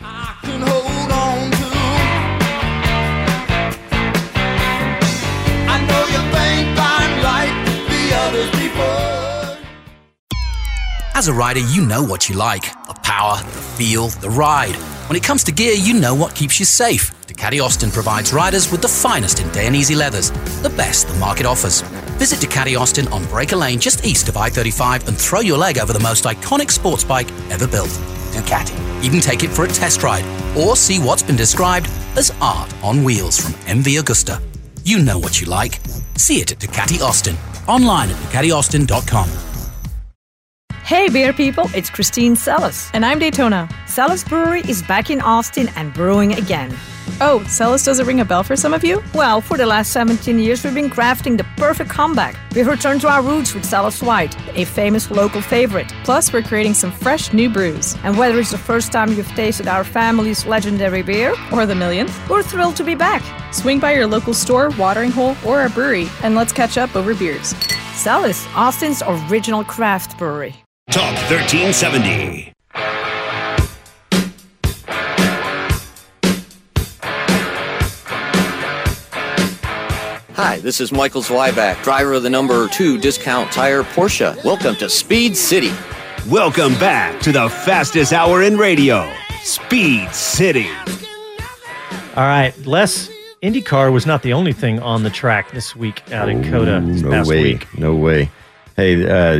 As a rider, you know what you like. The power, the feel, the ride. When it comes to gear, you know what keeps you safe. Ducati Austin provides riders with the finest in Dainese leathers, the best the market offers. Visit Ducati Austin on Breaker Lane just east of I-35 and throw your leg over the most iconic sports bike ever built. Ducati. Even take it for a test ride or see what's been described as art on wheels from MV Agusta. You know what you like. See it at Ducati Austin. Online at DucatiAustin.com. Hey beer people, it's Christine Sellis. And I'm Daytona. Sellis Brewery is back in Austin and brewing again. Oh, Celis doesn't ring a bell for some of you? Well, for the last 17 years, we've been crafting the perfect comeback. We've returned to our roots with Celis White, a famous local favorite. Plus, we're creating some fresh new brews. And whether it's the first time you've tasted our family's legendary beer, or the millionth, we're thrilled to be back. Swing by your local store, watering hole, or our brewery, and let's catch up over beers. Celis, Austin's original craft brewery. Talk 1370. Hi, this is Michael Zweiback, driver of the number 2 Discount Tire Porsche. Welcome to Speed City. Welcome back to the fastest hour in radio, Speed City. All right, Les, IndyCar was not the only thing on the track this week out in COTA this past week. No way. Hey,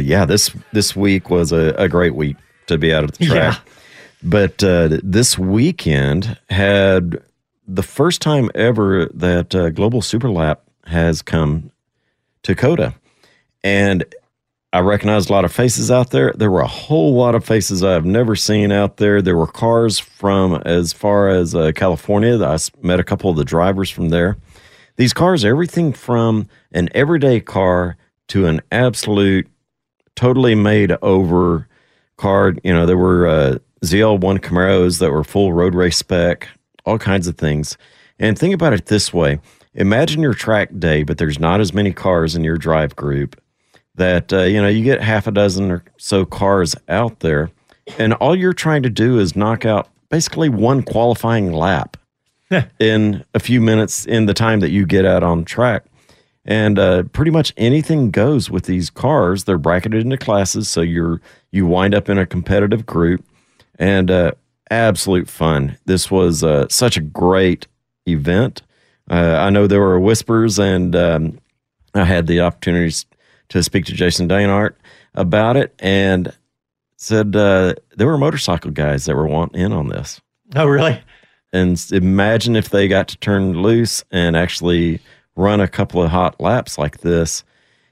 this week was a great week to be out at the track. Yeah. But this weekend had the first time ever that Global Superlap has come to COTA. And I recognized a lot of faces out there. There were a whole lot of faces I've never seen out there. There were cars from as far as California. I met a couple of the drivers from there. These cars, everything from an everyday car to an absolute, totally made over car. You know, there were ZL1 Camaros that were full road race spec, all kinds of things. And think about it this way. Imagine your track day, but there's not as many cars in your drive group that, you get half a dozen or so cars out there. And all you're trying to do is knock out basically one qualifying lap in a few minutes in the time that you get out on track. And pretty much anything goes with these cars. They're bracketed into classes, so you wind up in a competitive group. And absolute fun. This was such a great event. I know there were whispers, and I had the opportunity to speak to Jason Dainart about it, and said there were motorcycle guys that were wanting in on this. Oh, really? And imagine if they got to turn loose and actually run a couple of hot laps like this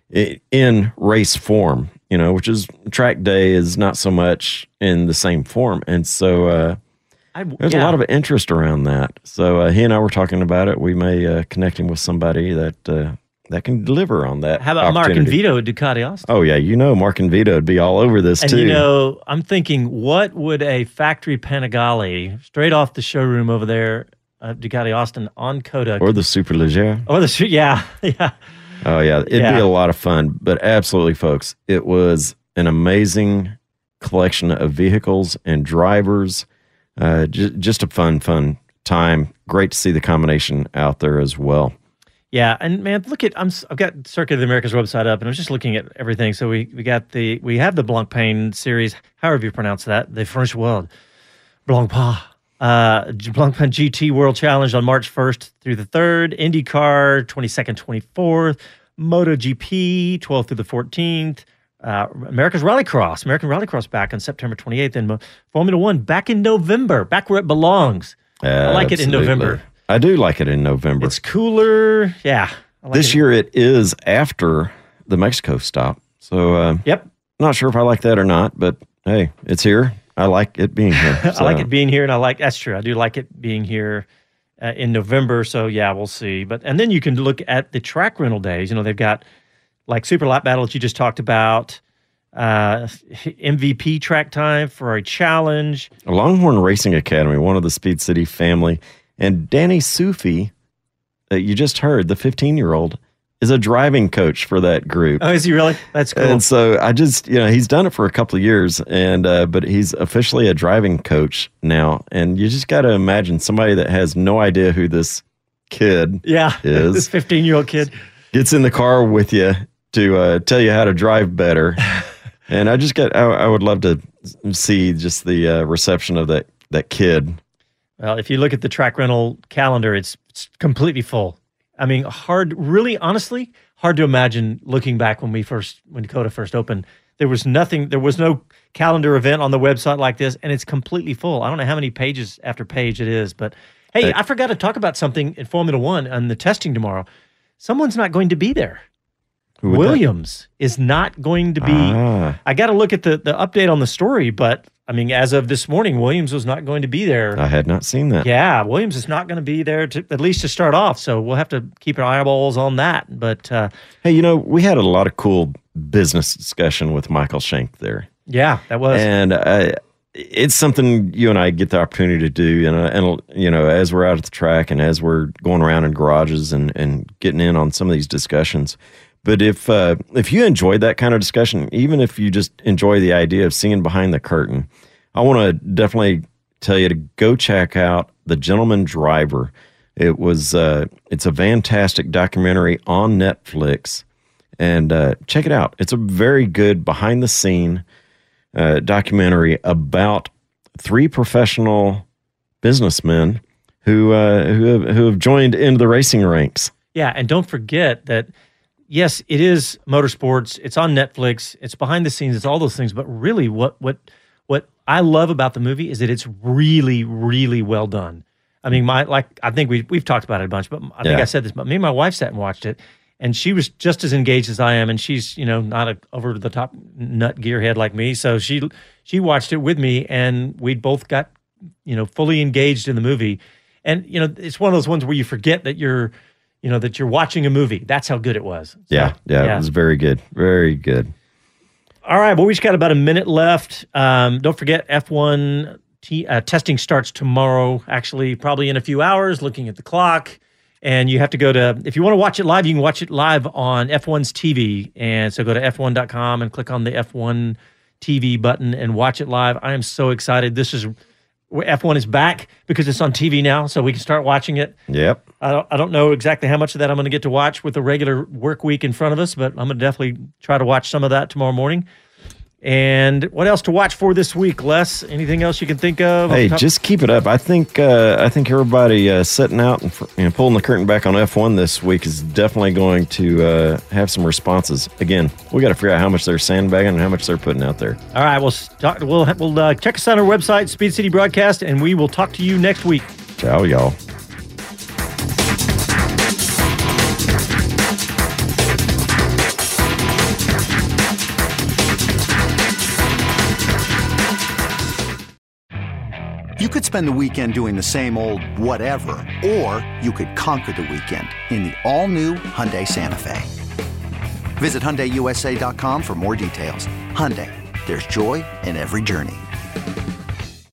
in race form, which is track day is not so much in the same form. And so there's a lot of interest around that. So he and I were talking about it. We may connect him with somebody that can deliver on that. How about Mark and Vito at Ducati Austin? Oh, yeah. Mark and Vito would be all over this, too. And, I'm thinking, what would a factory Panigale, straight off the showroom over there at Ducati Austin on COTA. Or the Superleggera. Or yeah. Oh, yeah. It'd be a lot of fun. But absolutely, folks, it was an amazing collection of vehicles and drivers. Just a fun time. Great to see the combination out there as well. Yeah, and man, look at I've got Circuit of the Americas website up, and I was just looking at everything. So we have the Blancpain series, however you pronounce that, the French world, Blancpain, Blancpain GT World Challenge on March 1st through the 3rd, IndyCar 22nd, 24th, MotoGP 12th through the 14th. American Rallycross back on September 28th, and Formula One back in November, back where it belongs. I like it in November. I do like it in November. It's cooler. Yeah. This year it is after the Mexico stop. So, not sure if I like that or not, but hey, it's here. I like it being here. I like it being here, and that's true. I do like it being here in November. So, yeah, we'll see. And then you can look at the track rental days. They've got like Super Lap Battle that you just talked about, MVP track time for a challenge. Longhorn Racing Academy, one of the Speed City family. And Danny Sufi, that you just heard, the 15-year-old, is a driving coach for that group. Oh, is he really? That's cool. And so I just, he's done it for a couple of years, and but he's officially a driving coach now. And you just got to imagine somebody that has no idea who this kid is. This 15-year-old kid. Gets in the car with you to tell you how to drive better. And I would love to see just the reception of that kid. Well, if you look at the track rental calendar, it's completely full. I mean, honestly, hard to imagine looking back when COTA first opened. There was no calendar event on the website like this, and it's completely full. I don't know how many pages after page it is, but hey, I forgot to talk about something in Formula One on the testing tomorrow. Someone's not going to be there. Williams is not going to be. I got to look at the update on the story, but I mean, as of this morning, Williams was not going to be there. I had not seen that. Yeah, Williams is not going to be there, at least to start off. So we'll have to keep our eyeballs on that. But hey, we had a lot of cool business discussion with Michael Shank there. Yeah, that was. And it's something you and I get the opportunity to do. And as we're out at the track and as we're going around in garages and getting in on some of these discussions. But if you enjoyed that kind of discussion, even if you just enjoy the idea of seeing behind the curtain, I want to definitely tell you to go check out The Gentleman Driver. It's a fantastic documentary on Netflix, and check it out. It's a very good behind the scene documentary about 3 professional businessmen who have joined into the racing ranks. Yeah, and don't forget that. Yes, it is motorsports. It's on Netflix. It's behind the scenes. It's all those things. But really, what I love about the movie is that it's really, really well done. I mean, I think we've talked about it a bunch, but I think I said this. But me and my wife sat and watched it, and she was just as engaged as I am. And she's not a over the top nut gearhead like me, so she watched it with me, and we both got fully engaged in the movie. And it's one of those ones where you forget that you're watching a movie. That's how good it was. So, yeah, it was very good. Very good. All right, well, we just got about a minute left. Don't forget, F1 testing starts tomorrow, actually, probably in a few hours, looking at the clock. And you have to go to, if you want to watch it live, you can watch it live on F1's TV. And so go to f1.com and click on the F1 TV button and watch it live. I am so excited. F1 is back because it's on TV now, so we can start watching it. Yep. I don't know exactly how much of that I'm going to get to watch with the regular work week in front of us, but I'm going to definitely try to watch some of that tomorrow morning. And what else to watch for this week, Les? Anything else you can think of? Hey, just keep it up. I think everybody setting out and pulling the curtain back on F1 this week is definitely going to have some responses. Again, we got to figure out how much they're sandbagging and how much they're putting out there. All right, we'll check us out on our website, Speed City Broadcast, and we will talk to you next week. Ciao, y'all. You could spend the weekend doing the same old whatever, or you could conquer the weekend in the all-new Hyundai Santa Fe. Visit HyundaiUSA.com for more details. Hyundai, there's joy in every journey.